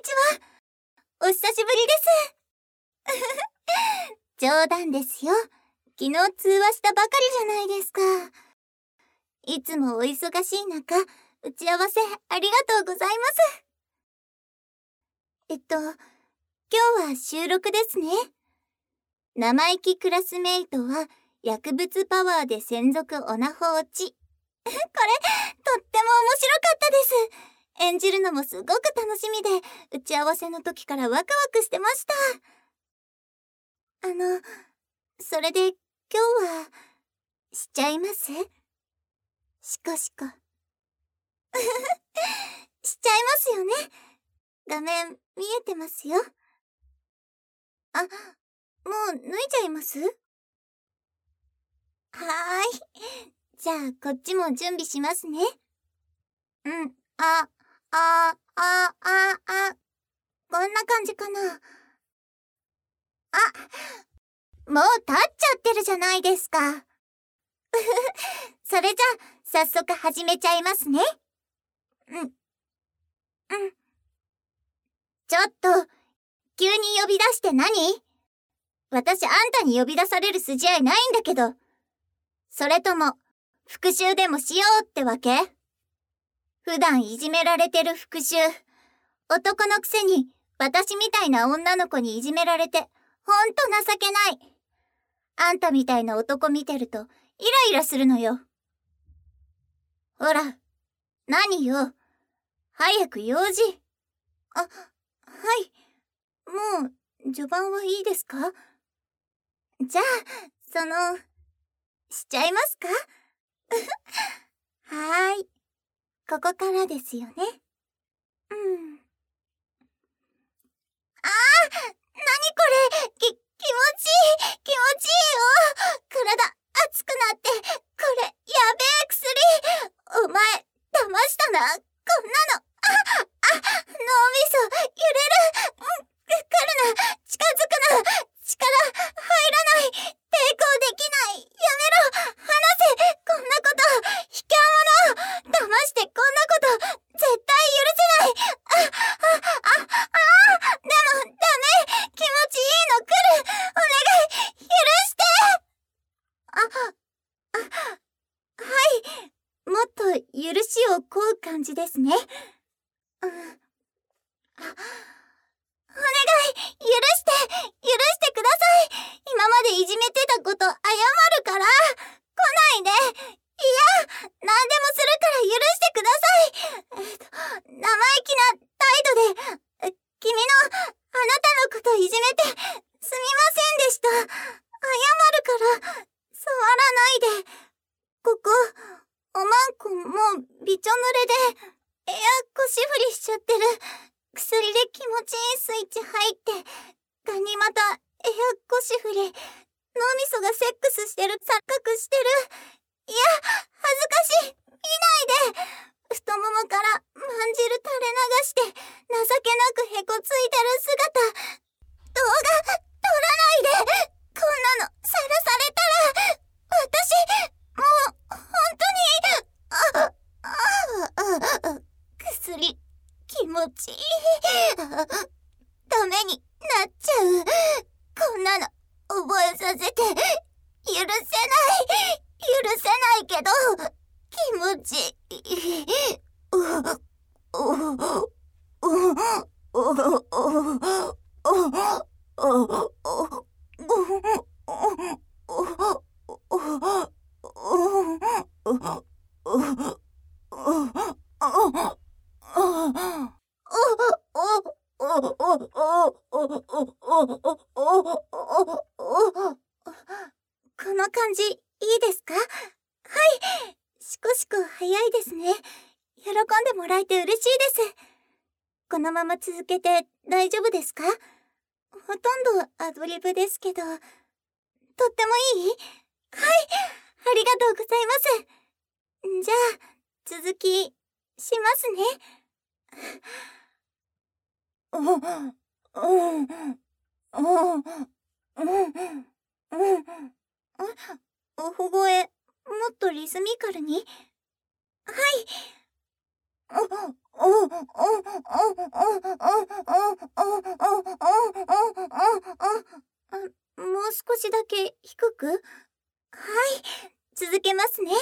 ちは。お久しぶりです。冗談ですよ。昨日通話したばかりじゃないですか。いつもお忙しい中、打ち合わせありがとうございます。今日は収録ですね。生意気クラスメイトは薬物パワーで専属オナホ落ち。これ、とっても面白かったです。演じるのもすごく楽しみで、打ち合わせの時からワクワクしてました。それで今日は、しちゃいます？しこしこ。しちゃいますよね。画面見えてますよ。あ、もう脱いじゃいます？はーい。じゃあこっちも準備しますね。こんな感じかな。もう立っちゃってるじゃないですか。それじゃあ早速始めちゃいますね。ちょっと、急に呼び出して何？私あんたに呼び出される筋合いないんだけど。それとも、復讐でもしようってわけ？普段いじめられてる復讐。男のくせに、私みたいな女の子にいじめられて、ほんと情けない。あんたみたいな男見てると、イライラするのよ。ほら、何よ。早く用事。はい。もう、序盤はいいですか？じゃあ、しちゃいますか？はーい。ここからですよね。なにこれ？気持ちいい！気持ちいいよ！体、熱くなって、これ、やべえ薬！お前、騙したな、こんなの！脳みそ、揺れる！来るな！近づくな！力、入らない！抵抗できない！やめろ！離せ！こんなこと！卑怯者！騙してこんなこと、絶対許せない！でも、ダメ！気持ちいいの来る！お願い！許して！はい。もっと許しを請う感じですね。お願い！許してください！今までいじめてたこと謝るから！来ないで！いや、何でもするから許してください！生意気な態度で、君の、あなたのこといじめて、すみませんでした。謝るから、触らないで。ここ、おまんこもうびちょ濡れで、エア腰振りしちゃってる。薬で気持ちいいスイッチ入って、ガニ股、エア腰振り、脳みそがセックスしてる、錯覚してる。いや、恥ずかしい。見ないで。太ももからまんじる垂れ流して、情けなくへこついてる姿。動画、撮らないで。こんなの、さらされたら、私、もう、本当に、薬、気持ちいい。ダメになっちゃう。こんなの、覚えさせて、許せないけど、気持ちいい。この感じ、いいですか？はい。しこしこ早いですね。喜んでもらえて嬉しいです。このまま続けて大丈夫ですか？ほとんどアドリブですけど。とってもいい？はい。ありがとうございます。じゃあ、続き、しますね。おふ声、もっとリズミカルに。はい。 もう少しだけ低く。はい、続けますね。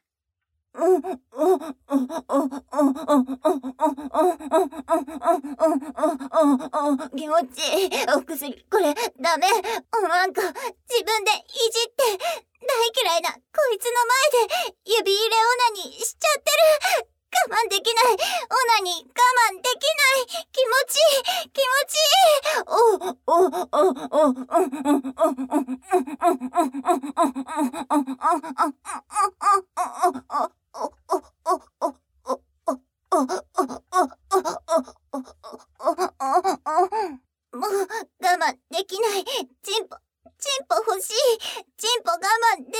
気持ちいい。お薬、これ、ダメ。なんか、自分でいじって、大嫌いな、こいつの前で、指入れオナニーしちゃってる。我慢できない。オナニー、我慢できない。気持ちいい。気持ちいい。もう我慢できない。チンポ欲しい。チンポ我慢できない。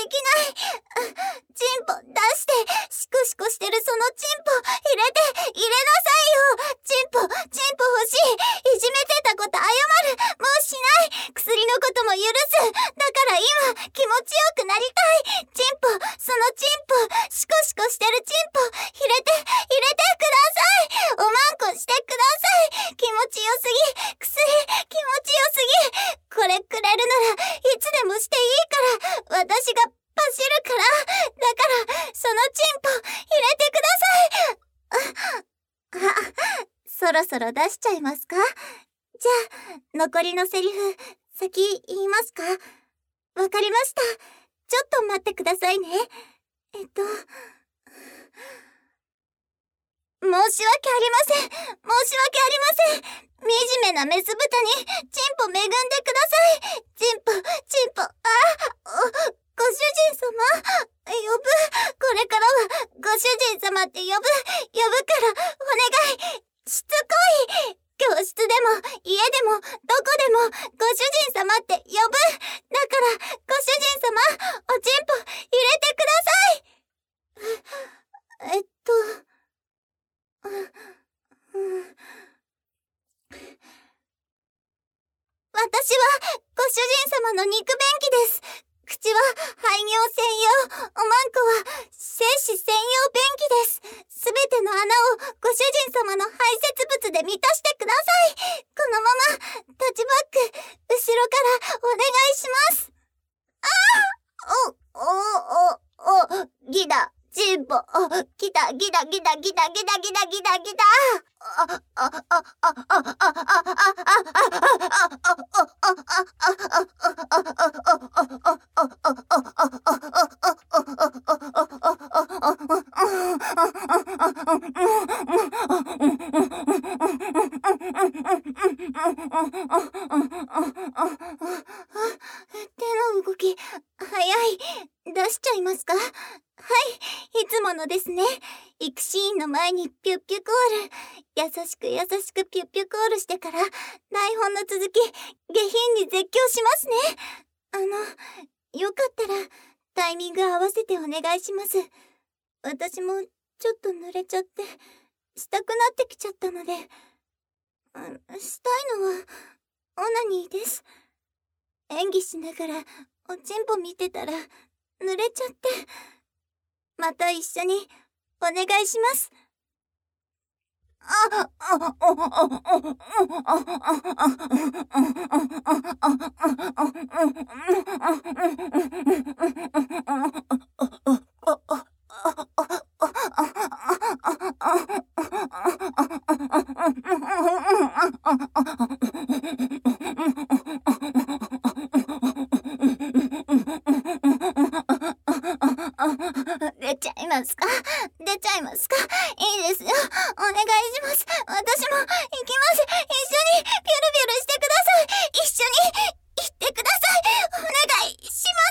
チンポ出して、シコシコしてるそのチンポ入れなさいよ。チンポ欲しい。いじめてたこと謝る。もうしない。薬のことも許す。だから今、気持ちよくなりたい。チンポ、そのチンポ、シコシコしてるチンポ入れてください。おまんこしてください。気持ちよすぎ。薬、気持ちよすぎ。これくれるならいつでもしていいから、私がパシるから。だからそのチンポ入れてください。そろそろ出しちゃいますか？じゃあ残りのセリフ先言いますか？わかりました。ちょっと待ってくださいね。申し訳ありません。惨めなメス豚に、チンポ恵んでください。チンポ、ご主人様、呼ぶ。これからは、ご主人様って呼ぶから、お願い。しつこい。教室でも、家でも、どこでも、ご主人様って呼ぶ。だから、ご主人様、おチンポ入れてください。私はご主人様の肉便器です。口は排尿専用、おまんこは精子専用便器です。すべての穴をご主人様の排泄物で満たしてください。このままタッチバック、後ろからお願いします。ギダ、チンポ、ギダ、ギダ、ギダ、ギダ、ギダ、ギダ、ギダ、ギダ。手の動き、早い。出しちゃいますか？はい、いつものですね。行くシーンの前にピュッピュコール。優しくピュッピュコールしてから、台本の続き、下品に絶叫しますね。よかったら、タイミング合わせてお願いします。私も、ちょっと濡れちゃって、したくなってきちゃったので、したいのは、オナニーです。演技しながら、おちんぽ見てたら、濡れちゃって。また一緒にお願いします。出ちゃいますか？出ちゃいますか？いいですよ。お願いします。私も行きます。一緒にピュルピュルしてください。一緒に行ってください。お願いします。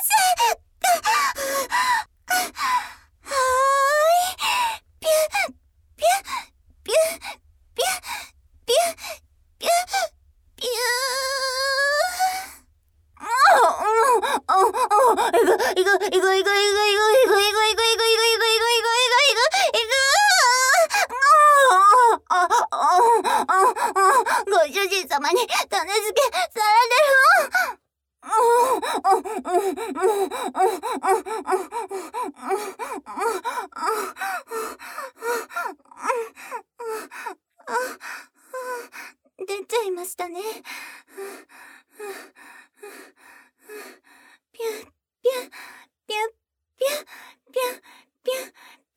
はーい。ピュ、ピュ、ピュ、ピュ、ピュ、ピュ、ピュご主人様に種付けされてる。 したね。ピュッピュッピュッピュッピュッピュッピュッ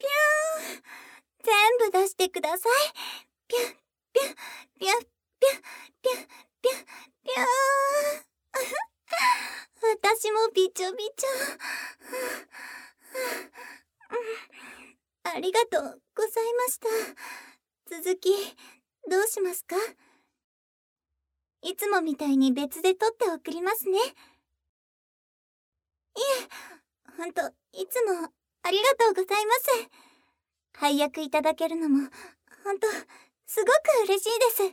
全部出してください。ピュッピュッピュッピュッピュッピュッピュー私もびちょびちょ。ありがとうございました。続きどうしますか？いつもみたいに別で撮って送りますね。いえ、ほんといつもありがとうございます。配役いただけるのもほんとすごく嬉しいです。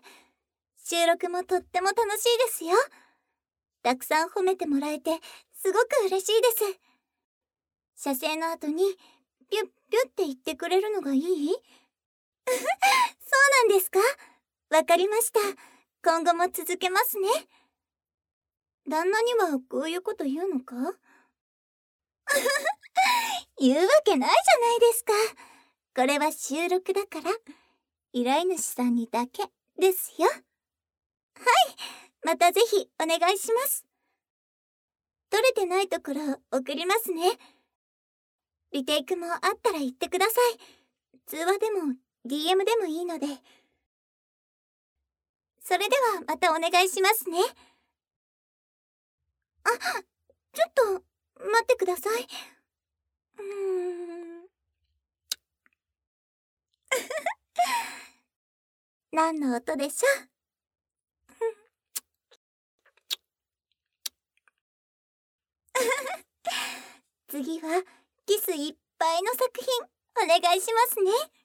収録もとっても楽しいですよ。たくさん褒めてもらえてすごく嬉しいです。写生の後にピュッピュッって言ってくれるのがいい？そうなんですか？わかりました。今後も続けますね。旦那にはこういうこと言うのか？言うわけないじゃないですか。これは収録だから、依頼主さんにだけですよ。はい、またぜひお願いします。撮れてないところ送りますね。リテイクもあったら言ってください。通話でも DM でもいいので。それではまたお願いしますね。あ、ちょっと待ってください。何の音でしょう？次はキスいっぱいの作品お願いしますね。